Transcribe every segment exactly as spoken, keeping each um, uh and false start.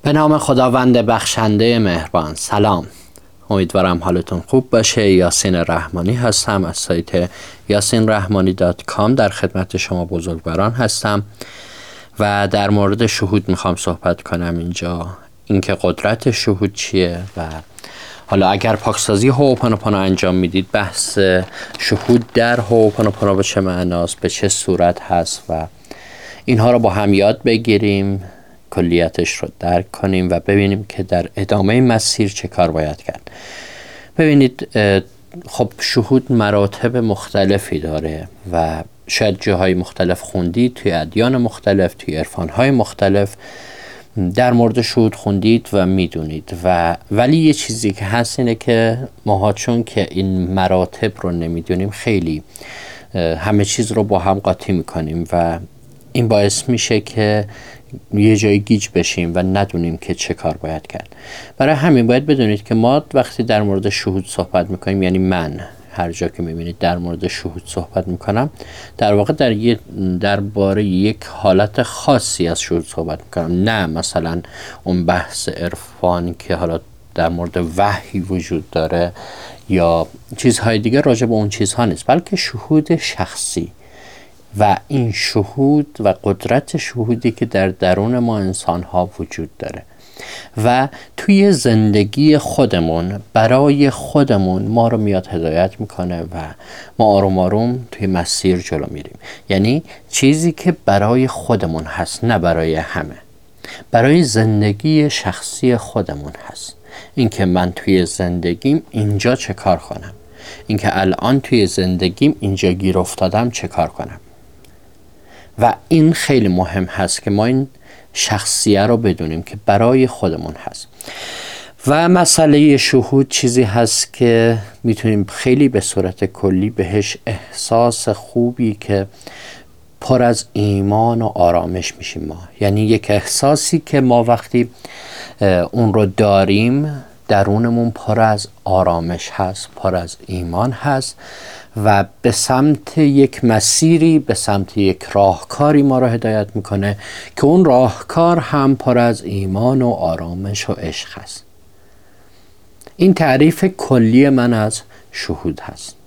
به نام خداوند بخشنده مهربان. سلام، امیدوارم حالتون خوب باشه. یاسین رحمانی هستم از سایت یاسین رحمانی دات کام. در خدمت شما بزرگواران هستم و در مورد شهود میخوام صحبت کنم اینجا. اینکه قدرت شهود چیه و حالا اگر پاکسازی هوپانوپانو انجام میدید، بحث شهود در هوپانوپانو به چه معناست، به چه صورت هست و اینها رو با هم یاد بگیریم، کلیتش رو درک کنیم و ببینیم که در ادامه مسیر چه کار باید کرد. ببینید، خب شهود مراتب مختلفی داره و شاید جاهای مختلف خوندید، توی ادیان مختلف، توی عرفان‌های مختلف در مورد شهود خوندید و میدونید و ولی یه چیزی که هست اینه که ماها چون که این مراتب رو نمیدونیم، خیلی همه چیز رو با هم قاطی میکنیم و این باعث میشه که یه جایی گیج بشیم و ندونیم که چه کار باید کرد. برای همین باید بدونید که ما وقتی در مورد شهود صحبت میکنیم، یعنی من هر جا که میبینید در مورد شهود صحبت میکنم، در واقع در یه درباره یک حالت خاصی از شهود صحبت میکنم، نه مثلا اون بحث عرفان که حالا در مورد وحی وجود داره یا چیزهای دیگه، راجع به اون چیزها نیست، بلکه شهود شخصی و این شهود و قدرت شهودی که در درون ما انسان ها وجود داره و توی زندگی خودمون برای خودمون ما رو میاد هدایت میکنه و ما آروم آروم توی مسیر جلو میریم. یعنی چیزی که برای خودمون هست، نه برای همه، برای زندگی شخصی خودمون هست. اینکه من توی زندگیم اینجا چه کار کنم، اینکه الان توی زندگیم اینجا گیر افتادم چه کار کنم. و این خیلی مهم هست که ما این شخصیه رو بدونیم که برای خودمون هست. و مسئله شهود چیزی هست که میتونیم خیلی به صورت کلی بهش احساس خوبی که پر از ایمان و آرامش میشیم ما. یعنی یک احساسی که ما وقتی اون رو داریم، درونمون پر از آرامش هست، پر از ایمان هست و به سمت یک مسیری، به سمت یک راهکاری ما را هدایت میکنه که اون راهکار هم پر از ایمان و آرامش و عشق هست. این تعریف کلی من از شهود هست.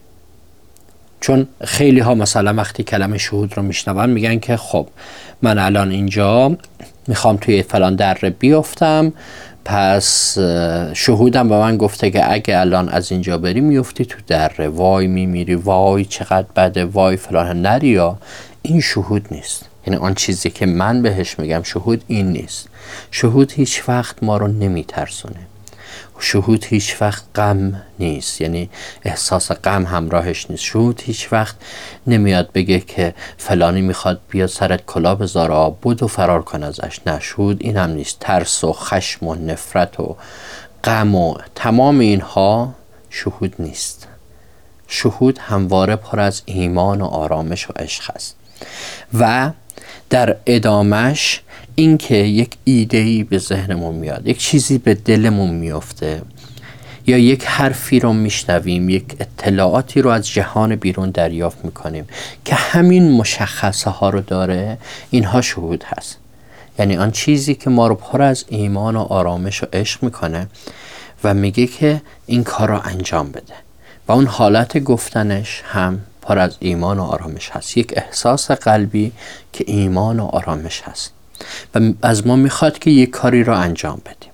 چون خیلی ها مثلا وقتی کلمه شهود رو میشنون میگن که خب من الان اینجا میخوام توی فلان دره بیفتم، پس شهودم به من گفته که اگه الان از اینجا بری میفتی تو دره، وای میمیری، وای چقدر بده، وای فلان. نری. یا این شهود نیست. یعنی آن چیزی که من بهش میگم شهود این نیست. شهود هیچ وقت ما رو نمیترسونه. شهود هیچ وقت غم نیست، یعنی احساس غم همراهش نیست. شهود هیچ وقت نمیاد بگه که فلانی میخواد بیاد سرت کلاه بذاره آب بود و فرار کن ازش. نه، شهود این هم نیست. ترس و خشم و نفرت و غم و تمام اینها شهود نیست. شهود همواره پر از ایمان و آرامش و عشق است. و در ادامش این که یک ایده‌ای به ذهنمون میاد، یک چیزی به دلمون میفته یا یک حرفی رو میشنویم، یک اطلاعاتی رو از جهان بیرون دریافت میکنیم که همین مشخصه ها رو داره، اینها شهود هست. یعنی آن چیزی که ما رو پر از ایمان و آرامش و عشق میکنه و میگه که این کار رو انجام بده و اون حالت گفتنش هم پر از ایمان و آرامش هست. یک احساس قلبی که ایمان و آرامش هست و از ما میخواد که یک کاری رو انجام بدیم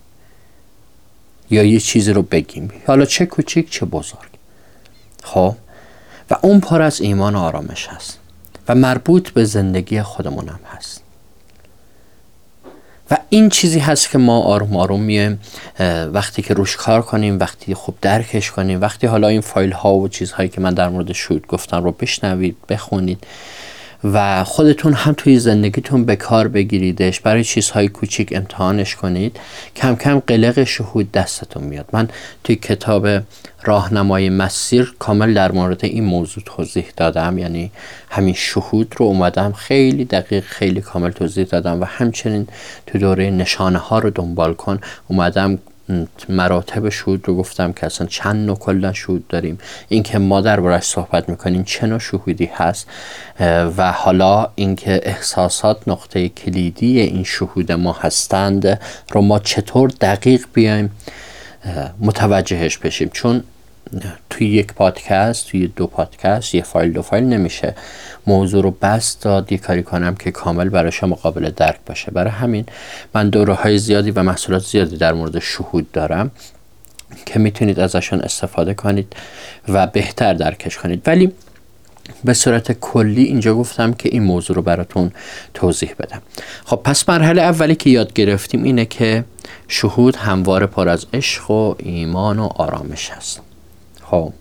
یا یه چیزی رو بگیم، حالا چه کوچیک چه بزرگ. خب و اون پر از ایمان و آرامش هست و مربوط به زندگی خودمون هم هست. و این چیزی هست که ما آروم آروم میایم وقتی که روش کار کنیم، وقتی خوب درکش کنیم، وقتی حالا این فایل ها و چیزهایی که من در مورد شهود گفتم رو بشنوید، بخونید و خودتون هم توی زندگیتون به کار بگیریدش، برای چیزهای کوچیک امتحانش کنید، کم کم قلق شهود دستتون میاد. من توی کتاب راهنمای مسیر کامل در مورد این موضوع توضیح دادم، یعنی همین شهود رو اومدم خیلی دقیق، خیلی کامل توضیح دادم و همچنین تو دوره نشانه ها رو دنبال کن اومدم مراتب شهود رو گفتم که اصلا چند نوع کلا شهود داریم، اینکه ما دربارش صحبت میکنیم چه نوع شهودی هست و حالا اینکه احساسات نقطه کلیدی این شهود ما هستند رو ما چطور دقیق بیایم متوجهش بشیم. چون توی یک پادکست، توی دو پادکست، یه فایل دو فایل نمیشه موضوع رو بس داد یه کاری کنم که کامل برای شما قابل درک باشه. برای همین من دوره های زیادی و محصولات زیادی در مورد شهود دارم که میتونید ازشون استفاده کنید و بهتر درکش کنید. ولی به صورت کلی اینجا گفتم که این موضوع رو براتون توضیح بدم. خب پس مرحله اولی که یاد گرفتیم اینه که شهود همواره پر از عشق و ایمان و آرامش هست. خب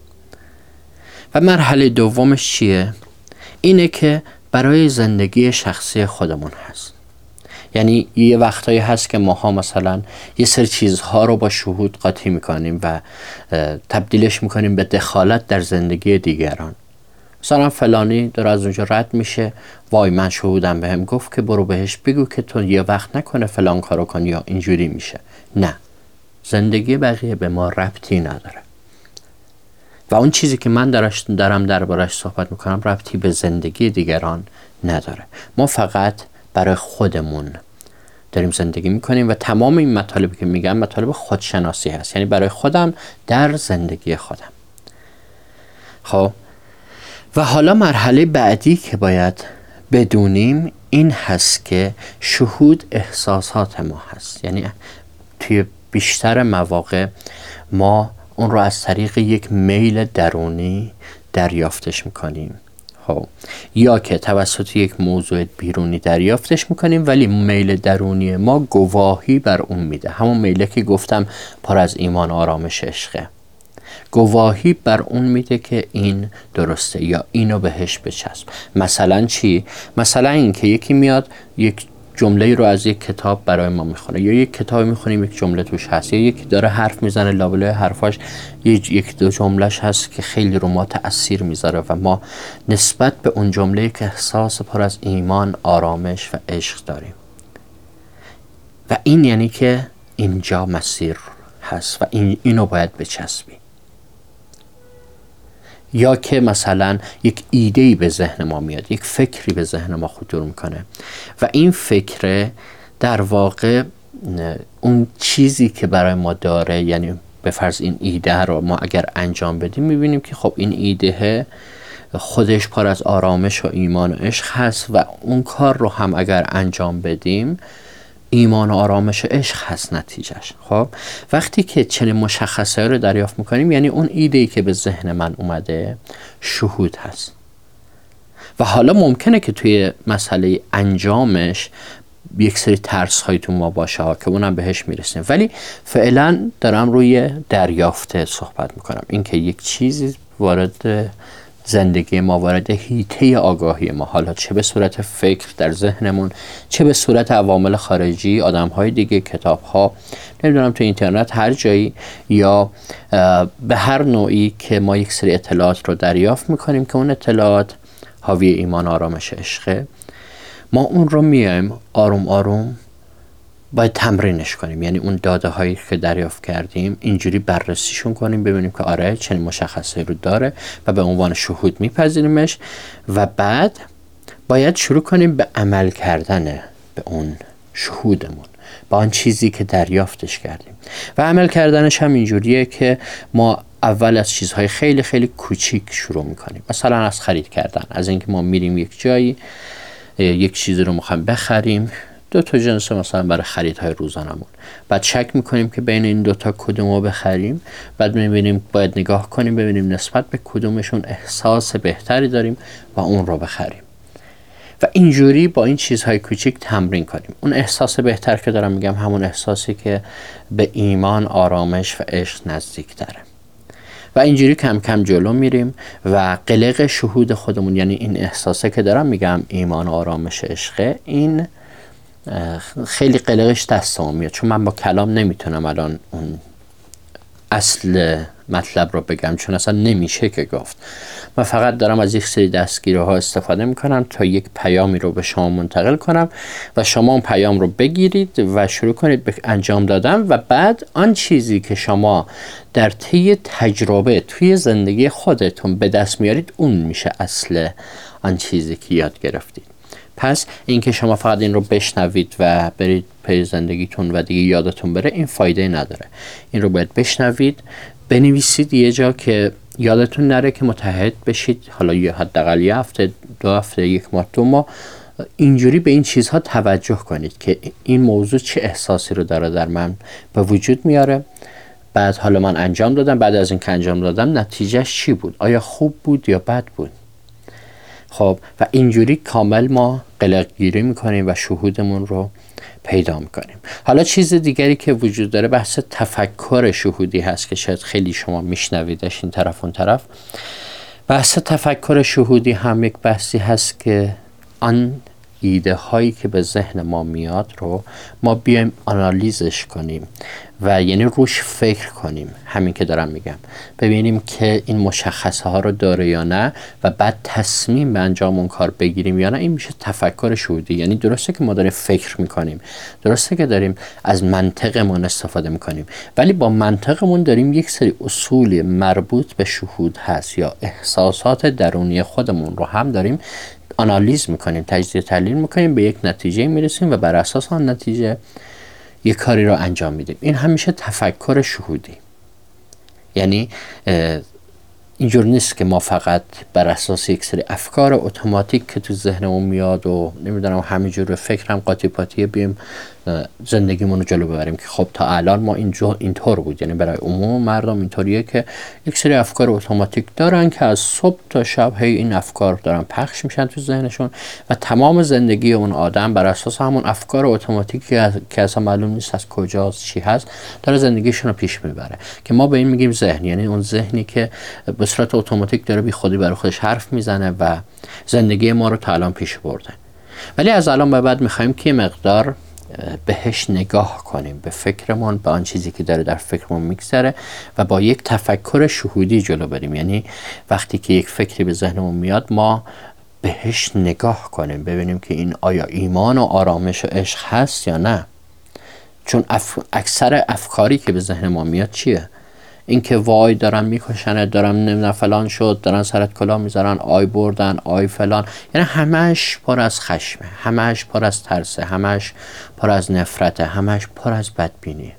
و مرحله دومش چیه؟ اینه که برای زندگی شخصی خودمون هست. یعنی یه وقتایی هست که ماها مثلا یه سری چیزها رو با شهود قاطی میکنیم و تبدیلش میکنیم به دخالت در زندگی دیگران. مثلا فلانی داره از اونجا رد میشه، وای من شهودم بهم گفت که برو بهش بگو که تو یه وقت نکنه فلان کارو کن یا اینجوری میشه. نه، زندگی بقیه به ما ربطی نداره و اون چیزی که من درش دارم دربارش صحبت میکنم ربطی به زندگی دیگران نداره. ما فقط برای خودمون داریم زندگی میکنیم و تمام این مطالبی که میگم مطالب خودشناسی هست، یعنی برای خودم در زندگی خودم. خب و حالا مرحله بعدی که باید بدونیم این هست که شهود احساسات ما هست. یعنی توی بیشتر مواقع ما اون رو از طریق یک میل درونی دریافتش میکنیم، خب یا که توسط یک موضوع بیرونی دریافتش میکنیم ولی میل درونی ما گواهی بر اون میده. همون میله که گفتم پر از ایمان، آرامش، عشقه، گواهی بر اون میده که این درسته یا اینو بهش بچسب. مثلا چی؟ مثلا این که یکی میاد یک جمله رو از یک کتاب برای ما میخونه یا یک کتاب میخونیم یک جمله توش هست یا یکی داره حرف میزنه لابلای حرفاش یک دو جملهش هست که خیلی رو ما تأثیر میذاره و ما نسبت به اون جمله که احساس پر از ایمان، آرامش و عشق داریم و این یعنی که اینجا مسیر هست و این اینو باید بچسبی. یا که مثلا یک ایده‌ای به ذهن ما میاد، یک فکری به ذهن ما خطور میکنه و این فکر در واقع اون چیزی که برای ما داره، یعنی به فرض این ایده رو ما اگر انجام بدیم میبینیم که خب این ایده خودش پر از آرامش و ایمان و عشق هست و اون کار رو هم اگر انجام بدیم ایمان و آرامش و عشق هست نتیجهش. خب وقتی که چنین مشخصه رو دریافت میکنیم یعنی اون ایده‌ای که به ذهن من اومده شهود هست و حالا ممکنه که توی مسئله انجامش یک سری ترس های تو ما باشه ها که اونم بهش میرسیم، ولی فعلا دارم روی دریافت صحبت میکنم، این که یک چیزی وارد زندگی ما، وارد حیطه آگاهی ما، حالا چه به صورت فکر در ذهنمون چه به صورت عوامل خارجی، آدم‌های دیگه، کتاب‌ها، نمیدونم تو اینترنت، هر جایی یا به هر نوعی که ما یک سری اطلاعات رو دریافت میکنیم که اون اطلاعات حاوی ایمان، آرامش، عشقه، ما اون رو میایم آروم آروم باید تمرینش کنیم. یعنی اون داده هایی که دریافت کردیم اینجوری بررسیشون کنیم ببینیم که آره چنین مشخصه رو داره و به عنوان شهود میپذیریمش و بعد باید شروع کنیم به عمل کردن به اون شهودمون، با آن چیزی که دریافتش کردیم. و عمل کردنش هم اینجوریه که ما اول از چیزهای خیلی خیلی کوچیک شروع میکنیم، مثلا از خرید کردن، از اینکه ما میریم یک جایی یک چیزی رو میخوایم بخریم، دو تا جنس مثلا برای خریدهای روزانمون، بعد چک میکنیم که بین این دوتا کدومو بخریم، بعد میبینیم باید نگاه کنیم ببینیم نسبت به کدومشون احساس بهتری داریم و اون رو بخریم و اینجوری با این چیزهای کوچیک تمرین کنیم. اون احساس بهتر که دارم میگم همون احساسی که به ایمان، آرامش و عشق نزدیک داره و اینجوری کم کم جلو میریم و قلق شهود خودمون، یعنی این احساسه که دارم میگم ایمان، آرامش، عشقه، این خیلی قلقش دستم میاد چون من با کلام نمیتونم الان اون اصل مطلب رو بگم، چون اصلا نمیشه که گفت. من فقط دارم از یک سری دستگیره ها استفاده میکنم تا یک پیامی رو به شما منتقل کنم و شما اون پیام رو بگیرید و شروع کنید به انجام دادن و بعد آن چیزی که شما در طی تجربه توی زندگی خودتون به دست میارید اون میشه اصل آن چیزی که یاد گرفتید. پس اینکه شما فقط این رو بشنوید و برید پی زندگیتون و دیگه یادتون بره این فایده نداره. این رو باید بشنوید، بنویسید یه جا که یادتون نره که متحد بشید. حالا یه حداقل یه هفته، دو هفته، یک ماه، دو ماه اینجوری به این چیزها توجه کنید که این موضوع چه احساسی رو داره در من به وجود میاره. بعد حالا من انجام دادم، بعد از این که انجام دادم نتیجهش چی بود؟ آیا خوب بود یا بد بود؟ خب و اینجوری کامل ما قلق گیری میکنیم و شهودمون رو پیدا میکنیم. حالا چیز دیگری که وجود داره بحث تفکر شهودی هست که شاید خیلی شما میشنویدش این طرف اون طرف. بحث تفکر شهودی هم یک بحثی هست که آن ایده هایی که به ذهن ما میاد رو ما بیایم آنالیزش کنیم و یعنی روش فکر کنیم. همین که دارم میگم، ببینیم که این مشخصه ها رو داره یا نه و بعد تصمیم به انجام اون کار بگیریم یا نه. این میشه تفکر شهودی. یعنی درسته که ما داریم فکر میکنیم، درسته که داریم از منطقمون استفاده میکنیم، ولی با منطقمون داریم یک سری اصول مربوط به شهود هست یا احساسات درونی خودمون رو هم داریم آنالیز میکنیم، تجزیه تحلیل میکنیم، به یک نتیجه میرسیم و بر اساس آن نتیجه یک کاری رو انجام میدیم. این همیشه تفکر شهودی. یعنی اینجور نیست که ما فقط بر اساس یک سری افکار اتوماتیک که تو ذهنمون میاد و نمیدونم همینجور فکرم قاطی پاتی بیم زندگیمون رو جلو ببریم که خب تا الان ما اینجور اینطور بود. یعنی برای عموم مردم اینطوریه که یک سری افکار اتوماتیک دارن که از صبح تا شب هی این افکار دارن پخش میشن تو ذهنشون و تمام زندگی اون آدم بر اساس همون افکار اتوماتیکی که اصلا معلوم نیست از کجاست چی هست داره زندگیشون رو پیش میبره، که ما به این میگیم ذهن. یعنی اون ذهنی که به صورت اتوماتیک داره بی خودی برای خودش حرف میزنه و زندگی ما رو تا الان پیش برده. ولی از الان به بعد میخوایم که مقدار بهش نگاه کنیم، به فکرمون، به آن چیزی که داره در فکرمون میگذره و با یک تفکر شهودی جلو بریم. یعنی وقتی که یک فکری به ذهنمون میاد ما بهش نگاه کنیم، ببینیم که این آیا ایمان و آرامش و عشق هست یا نه. چون اف... اکثر افکاری که به ذهن ما میاد چیه؟ این که وای دارن میکشنه، دارن نمیدونم فلان شد، دارن سرت کلاه میذارن، آی بردن، آی فلان. یعنی همش پر از خشمه، همش پر از ترسه، همش پر از نفرته، همش پر از بدبینیه.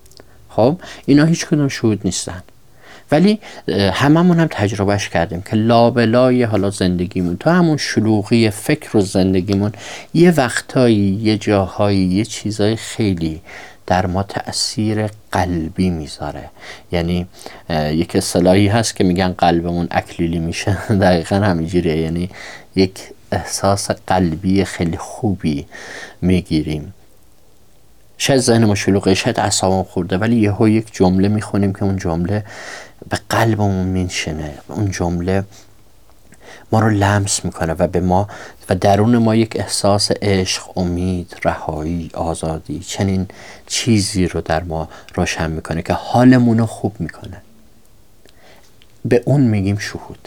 خب اینا هیچ کدوم شهود نیستن، ولی هممون هم تجربهش کردیم که لابلای حالا زندگیمون تو همون شلوغی فکر و زندگیمون یه وقتایی، یه جاهایی، یه چیزای خیلی در ما تأثیر قلبی میذاره. یعنی یک اصطلاحی هست که میگن قلبمون اکلیلی میشه. دقیقا همینجوریه. یعنی یک احساس قلبی خیلی خوبی میگیریم. شاید ذهنمون شلوغه، شاید اعصابمون خورده، ولی یهو یک جمله میخونیم که اون جمله به قلبمون میشینه. اون جمله ما رو لمس میکنه و به ما و درون ما یک احساس عشق، امید، رهایی، آزادی، چنین چیزی رو در ما روشن میکنه که حالمون رو خوب میکنه. به اون میگیم شهود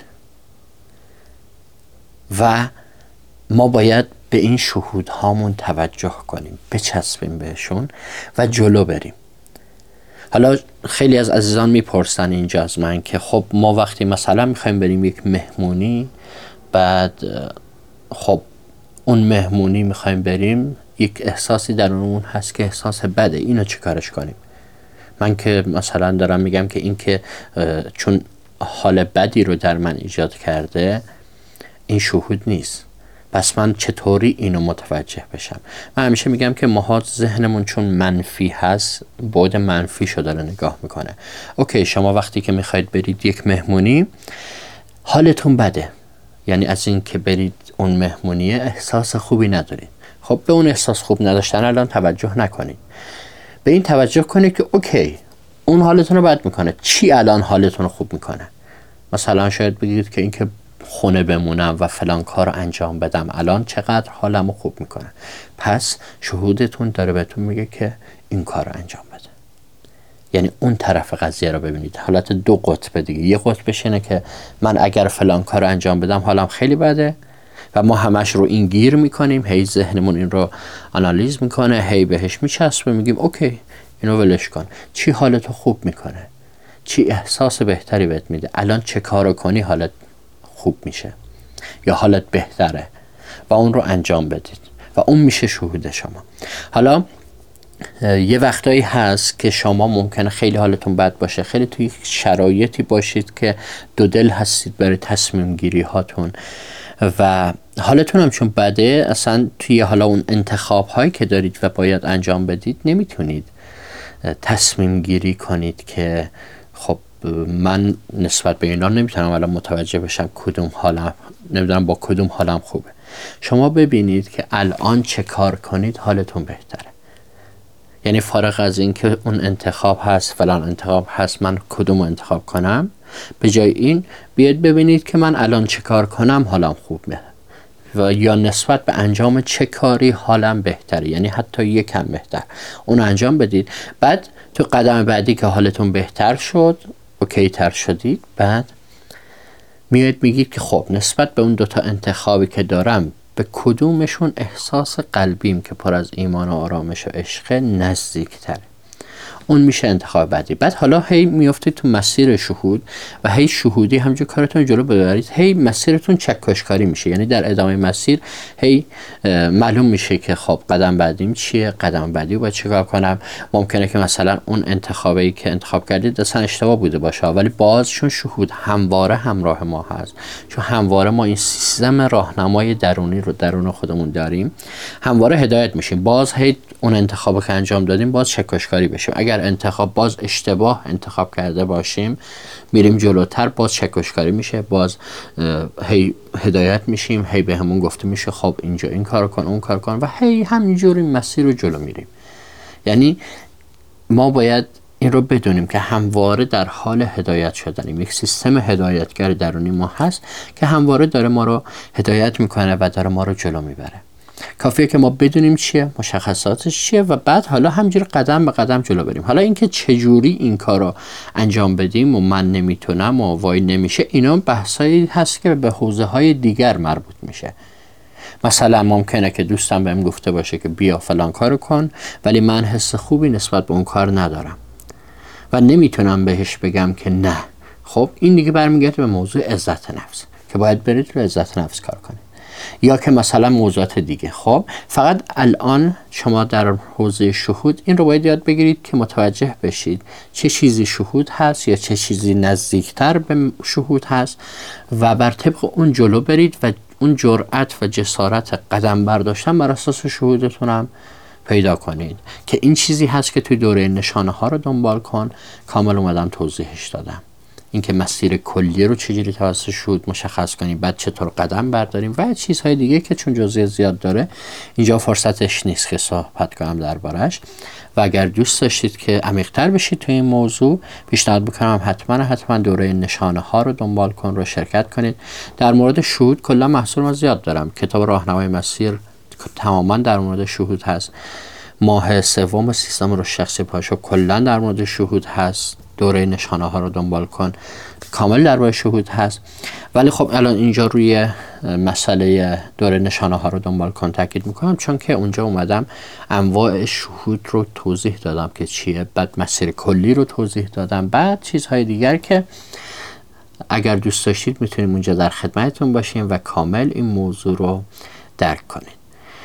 و ما باید به این شهود هامون توجه کنیم، بچسبیم بهشون و جلو بریم. حالا خیلی از عزیزان میپرسن اینجا از من که خب ما وقتی مثلا میخوایم بریم یک مهمونی، بعد خب اون مهمونی میخوایم بریم یک احساسی درونمون هست که احساس بده، اینو چه کارش کنیم؟ من که مثلا دارم میگم که این که چون حال بدی رو در من ایجاد کرده این شهود نیست، پس من چطوری اینو متوجه بشم؟ من همیشه میگم که ماها ذهنمون چون منفی هست بعد منفی شو داره نگاه میکنه. اوکی، شما وقتی که میخواید برید یک مهمونی حالتون بده، یعنی از این که برید اون مهمونیه احساس خوبی ندارید. خب به اون احساس خوب نداشتن الان توجه نکنید، به این توجه کنید که اوکی اون حالتون رو بد میکنه، چی الان حالتون رو خوب میکنه؟ مثلا شاید بگید که این که خونه بمونم و فلان کار رو انجام بدم الان چقدر حالم رو خوب میکنه. پس شهودتون داره بهتون میگه که این کار رو انجام بده. یعنی اون طرف قضیه رو ببینید. حالت دو قطب دیگه. یه قطبش اینه که من اگر فلان کار انجام بدم حالم خیلی بده و ما همش رو این گیر میکنیم، هی ذهنمون این رو آنالیز میکنه، هی بهش میچسبه، میگیم اوکی اینو ولش کن. چی حالتو خوب میکنه؟ چی احساس بهتری بهت میده؟ الان چه کارو کنی حالت خوب میشه یا حالت بهتره و اون رو انجام بدید و اون میشه شهود شما. حالا یه وقتایی هست که شما ممکنه خیلی حالتون بد باشه، خیلی توی شرایطی باشید که دو دل هستید برای تصمیم گیری هاتون و حالتون هم چون بده، اصلا توی حالا اون انتخاب هایی که دارید و باید انجام بدید نمیتونید تصمیم گیری کنید که خب من نسبت به اینا نمیتونم الان متوجه بشم کدوم حالم، نمیدونم با کدوم حالم خوبه. شما ببینید که الان چه کار کنید حالتون بهتره. یعنی فارغ از این که اون انتخاب هست، فلان انتخاب هست، من کدوم انتخاب کنم، به جای این بیاید ببینید که من الان چه کار کنم حالم خوب میاد و یا نسبت به انجام چه کاری حالم بهتره، یعنی حتی یکم بهتر اون انجام بدید. بعد تو قدم بعدی که حالتون بهتر شد، اوکی تر شدید، بعد میاد میگید که خب نسبت به اون دوتا انتخابی که دارم به کدومشون احساس قلبیم که پر از ایمان و آرامش و عشق نزدیک تره. اون میشه انتخاب بعدی. بعد حالا هی میافتید تو مسیر شهود و هی شهودی همجور کارتون جلو ببرید، هی مسیرتون چکشکاری میشه. یعنی در ادامه مسیر هی معلوم میشه که خب قدم بعدیم چیه، قدم بعدی باید چیکار کنم. ممکنه که مثلا اون انتخابی که انتخاب کردید اصلا اشتباه بوده باشه، ولی باز چون شهود همواره همراه ما هست، چون همواره ما این سیستم راهنمای درونی رو درون خودمون داریم، همواره هدایت میشیم. باز هی اون انتخابی که انجام دادیم باز چکشکاری بشیم. اگر انتخاب باز اشتباه انتخاب کرده باشیم، میریم جلوتر، باز چکشکاری میشه، باز هی هدایت میشیم، هی به همون گفته میشه خب اینجا این کار کن، اون کار کن و هی همینجوری مسیر رو جلو میریم. یعنی ما باید این رو بدونیم که همواره در حال هدایت شدنیم. یک سیستم هدایتگر درونی ما هست که همواره داره ما رو هدایت میکنه و داره ما رو جلو میبره. کافیه که ما بدونیم چیه، مشخصاتش چیه و بعد حالا همجوری قدم به قدم جلو بریم. حالا اینکه چجوری این کار رو انجام بدیم و من نمیتونم و وای نمیشه، اینا بحثایی هست که به حوزه های دیگر مربوط میشه. مثلا ممکنه که دوستم بهم گفته باشه که بیا فلان کارو کن، ولی من حس خوبی نسبت به اون کار ندارم و نمیتونم بهش بگم که نه. خب این دیگه برمیگرده به موضوع عزت نفس که باید برید رو عزت نفس کار کنید. یا که مثلا موضوعات دیگه. خب فقط الان شما در حوزه شهود این رو باید یاد بگیرید که متوجه بشید چه چیزی شهود هست یا چه چیزی نزدیکتر به شهود هست و بر طبق اون جلو برید و اون جرأت و جسارت قدم برداشتن بر اساس شهودتون هم پیدا کنید که این چیزی هست که توی دوره نشانه ها رو دنبال کن. کامل اومدم توضیحش دادم، اینکه مسیر کلی رو چجوری توسط شهود مشخص کنیم، بعد چطور قدم برداریم و چیزهای دیگه که چون جزئیات زیاد داره اینجا فرصتش نیست که صحبت کنم دربارش. و اگر دوست داشتید که عمیق‌تر بشید توی این موضوع، پیشنهاد میکنم حتما حتما دوره نشانه ها رو دنبال کن، رو شرکت کنید. در مورد شهود کلا محصول ما زیاد دارم. کتاب راهنمای مسیر تماما در مورد شهود هست. ماه سوم سیستم رو شخصی پاشو کلا در مورد شهود هست. دوره نشانه ها رو دنبال کن، کامل در مورد شهود هست. ولی خب الان اینجا روی مسئله دوره نشانه ها رو دنبال کن تاکید میکنم، چون که اونجا اومدم انواع شهود رو توضیح دادم که چیه، بعد مسیر کلی رو توضیح دادم، بعد چیزهای دیگر که اگر دوست داشتید میتونیم اونجا در خدمتتون باشیم و کامل این موضوع رو درک کنید.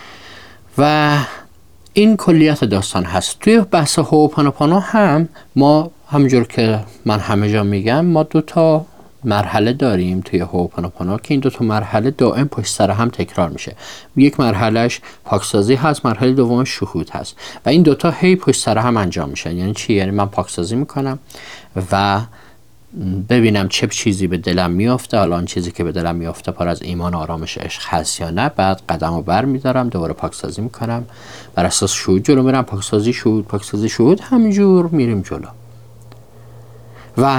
و این کلیت داستان هست. توی بحث هوپانوپانو هم ما همونجور که من همه جا میگم، ما دو تا مرحله داریم توی هوپانوپانو که این دو تا مرحله دائم پشت سر هم تکرار میشه. یک مرحلهش پاکسازی هست، مرحله دومش شهود هست و این دو تا هی پشت سر هم انجام میشن. یعنی چی؟ یعنی من پاکسازی میکنم و ببینم چه چیزی به دلم میافته، حالا آن چیزی که به دلم میافته پر از ایمان و آرامش عشق هست یا نه. بعد قدمو بر میدارم، دوباره پاکسازی میکنم، بر اساس شهود جلو میرم، پاکسازی شهود، پاکسازی شهود، همینجور میریم جلو. و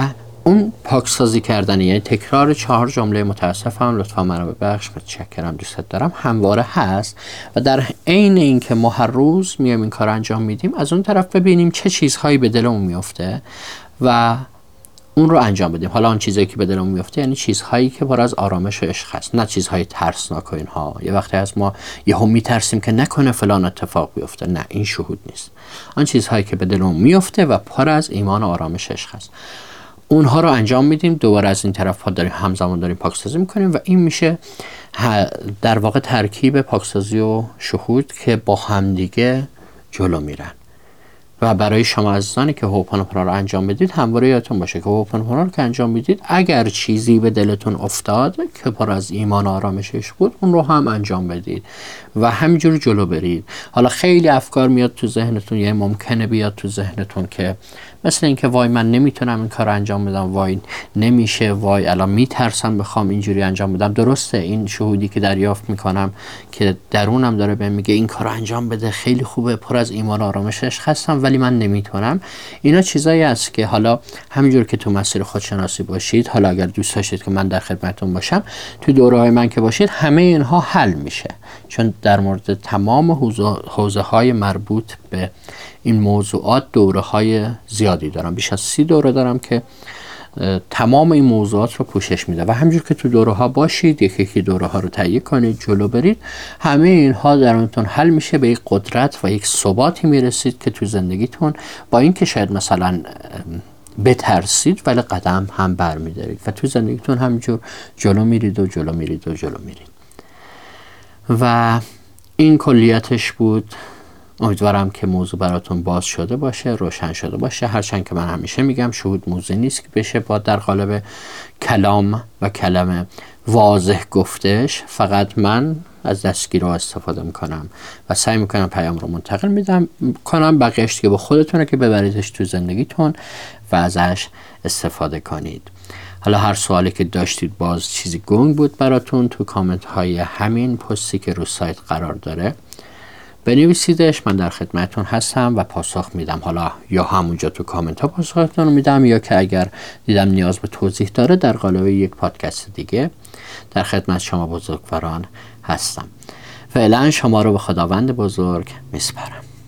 اون پاکسازی کردن، یعنی تکرار چهار جمله متاسفم، لطفا منو ببخش، متشکرم، دوست دارم، همواره هست و در عین اینکه ما هر روز میایم این کار انجام میدیم، از اون طرف ببینیم چه چیزهایی به دلمون میفته و اون رو انجام بدیم. حالا اون چیزایی که به دلمون میفته یعنی چیزهایی که پر از آرامش و عشق هست، نه چیزهای ترسناک و اینها. یه وقتی از ما یهو میترسیم که نکنه فلان اتفاق بیفته، نه، این شهود نیست. آن چیزهایی که به دلمون میفته و پر از ایمان و آرامش و عشق هست، اونها رو انجام میدیم. دوباره از این طرف ها داریم همزمان داریم پاکسازی میکنیم و این میشه در واقع ترکیب پاکسازی و شهود که با همدیگه جلو میرن. و برای شما عزیزانی که هوپانوپانا رو انجام بدید، همواره یادتون باشه که هوپانوپانا رو که انجام میدید، اگر چیزی به دلتون افتاد که پر از ایمان و آرامشش بود، اون رو هم انجام بدید و همینجور جلو برید. حالا خیلی افکار میاد تو ذهنتون، یعنی ممکنه بیاد تو ذهنتون که مثل اینکه وای من نمیتونم این کار رو انجام بدم، وای نمیشه، وای الان میترسم بخوام اینجوری انجام بدم. درسته، این شهودی که دریافت میکنم که درونم داره بهم میگه این کار رو انجام بده، خیلی خوبه، پر از ایمان و آرامشش هستم، ولی من نمیتونم. اینا چیزایی است که حالا همینجور که تو مسیر خودشناسی باشید، حالا اگر دوست داشتید که من در خدمتتون باشم، تو دوره‌های من که باشید، همه اینها حل میشه، چون در مورد تمام حوزه های مربوط به این موضوعات دوره های زیادی دارم. بیش از سی دوره دارم که تمام این موضوعات رو پوشش میده و همینجور که تو دوره ها باشید، یکی یکی دوره ها رو تهیه کنید، جلو برید، همه اینها درونتون حل میشه، به یک قدرت و یک ثباتی میرسید که تو زندگیتون با اینکه شاید مثلا بترسید ولی قدم هم برمیدارید و تو زندگیتون همینجور جلو میرید و جلو میرید و جلو میرید. و این کلیتش بود. امیدوارم که موضوع براتون باز شده باشه، روشن شده باشه. هرچند که من همیشه میگم شهود موضوع نیست که بشه با در قالب کلام و کلمه واضح گفتش، فقط من از دستگیرها استفاده میکنم و سعی میکنم پیام رو منتقل میدم کنم، بقیه‌اش که با خودتونه که ببریدش تو زندگیتون و ازش استفاده کنید. حالا هر سوالی که داشتید، باز چیزی گنگ بود براتون، تو کامنت های همین پستی که رو سایت قرار داره بنویسیدش، من در خدمتتون هستم و پاسخ میدم. حالا یا همونجا تو کامنت ها پاسختون رو میدم، یا که اگر دیدم نیاز به توضیح داره در قالب یک پادکست دیگه در خدمت شما بزرگواران هستم. فعلا شما رو به خداوند بزرگ میسپارم.